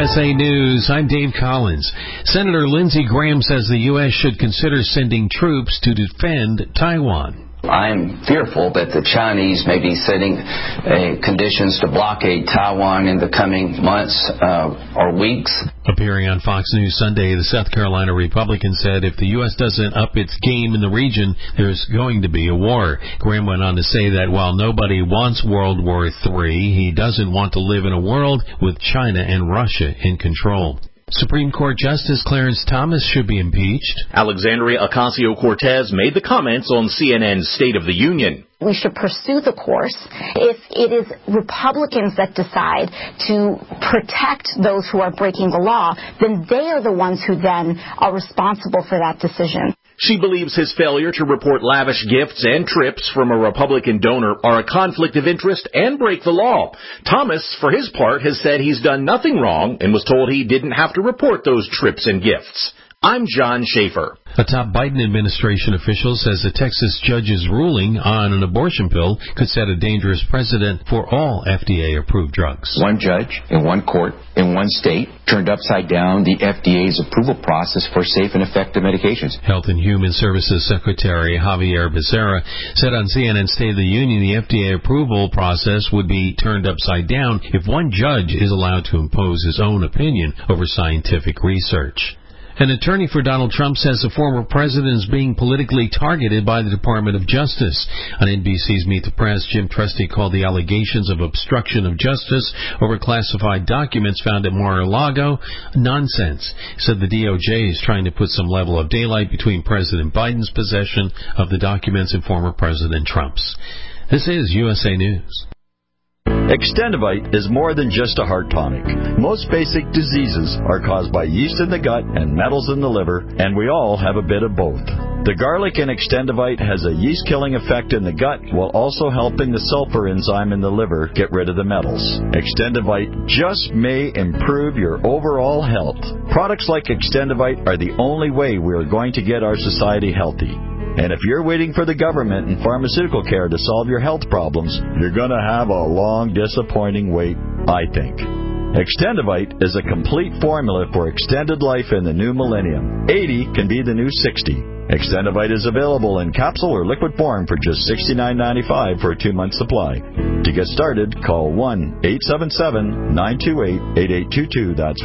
USA News, I'm Dave Collins. Senator Lindsey Graham says the U.S. should consider sending troops to defend Taiwan. I'm fearful that the Chinese may be setting conditions to blockade Taiwan in the coming months or weeks. Appearing on Fox News Sunday, the South Carolina Republican said if the U.S. doesn't up its game in the region, there's going to be a war. Graham went on to say that while nobody wants World War III, he doesn't want to live in a world with China and Russia in control. Supreme Court Justice Clarence Thomas should be impeached. Alexandria Ocasio-Cortez made the comments on CNN's State of the Union. We should pursue the course. If it is Republicans that decide to protect those who are breaking the law, then they are the ones who then are responsible for that decision. She believes his failure to report lavish gifts and trips from a Republican donor are a conflict of interest and break the law. Thomas, for his part, has said he's done nothing wrong and was told he didn't have to report those trips and gifts. I'm John Schaefer. A top Biden administration official says a Texas judge's ruling on an abortion pill could set a dangerous precedent for all FDA-approved drugs. One judge in one court in one state turned upside down the FDA's approval process for safe and effective medications. Health and Human Services Secretary Javier Becerra said on CNN State of the Union the FDA approval process would be turned upside down if one judge is allowed to impose his own opinion over scientific research. An attorney for Donald Trump says the former president is being politically targeted by the Department of Justice. On NBC's Meet the Press, Jim Trusty called the allegations of obstruction of justice over classified documents found at Mar-a-Lago nonsense. He said the DOJ is trying to put some level of daylight between President Biden's possession of the documents and former President Trump's. This is USA News. Extendivite is more than just a heart tonic. Most basic diseases are caused by yeast in the gut and metals in the liver, and we all have a bit of both. The garlic in Extendivite has a yeast-killing effect in the gut while also helping the sulfur enzyme in the liver get rid of the metals. Extendivite just may improve your overall health. Products like Extendivite are the only way we are going to get our society healthy. And if you're waiting for the government and pharmaceutical care to solve your health problems, you're going to have a long, disappointing wait, I think. Extendivite is a complete formula for extended life in the new millennium. 80 can be the new 60. Extendivite is available in capsule or liquid form for just $69.95 for a 2-month supply. To get started, call 1-877-928-8822. That's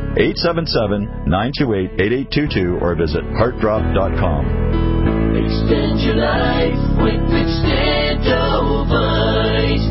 1-877-928-8822 or visit heartdrop.com. Extend your life with Extendivite.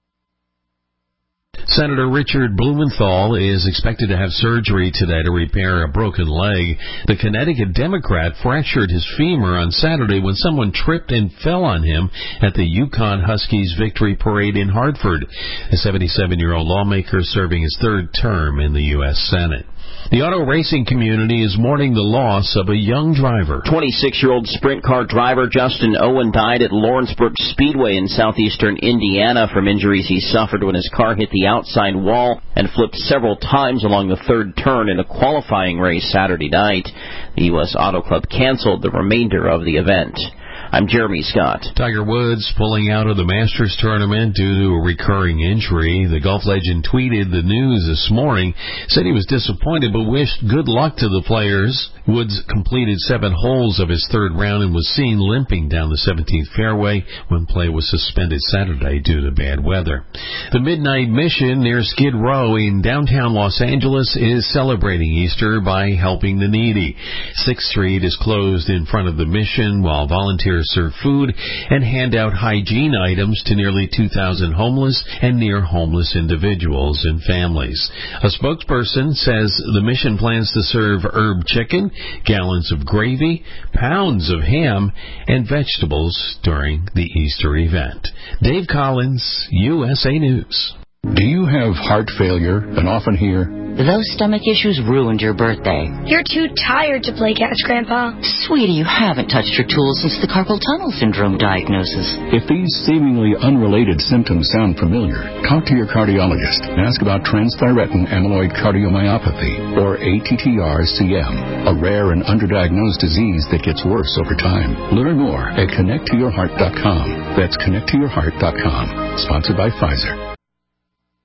Senator Richard Blumenthal is expected to have surgery today to repair a broken leg. The Connecticut Democrat fractured his femur on Saturday when someone tripped and fell on him at the Yukon Huskies victory parade in Hartford. A 77-year-old lawmaker serving his third term in the U.S. Senate. The auto racing community is mourning the loss of a young driver. 26-year-old sprint car driver Justin Owen died at Lawrenceburg Speedway in southeastern Indiana from injuries he suffered when his car hit the outside wall and flipped several times along the third turn in a qualifying race Saturday night. The U.S. Auto Club canceled the remainder of the event. I'm Jeremy Scott. Tiger Woods pulling out of the Masters tournament due to a recurring injury. The golf legend tweeted the news this morning, said he was disappointed but wished good luck to the players. Woods completed 7 holes of his third round and was seen limping down the 17th fairway when play was suspended Saturday due to bad weather. The Midnight Mission near Skid Row in downtown Los Angeles is celebrating Easter by helping the needy. 6th Street is closed in front of the mission while volunteers serve food and hand out hygiene items to nearly 2,000 homeless and near homeless individuals and families. A spokesperson says the mission plans to serve herb chicken, gallons of gravy, pounds of ham, and vegetables during the Easter event. Dave Collins, USA News. Do you have heart failure and often hear, "Those stomach issues ruined your birthday"? "You're too tired to play catch, Grandpa." Sweetie, you haven't touched your tools since the carpal tunnel syndrome diagnosis. If these seemingly unrelated symptoms sound familiar, talk to your cardiologist and ask about transthyretin amyloid cardiomyopathy, or ATTR-CM, a rare and underdiagnosed disease that gets worse over time. Learn more at connecttoyourheart.com. That's connecttoyourheart.com. Sponsored by Pfizer.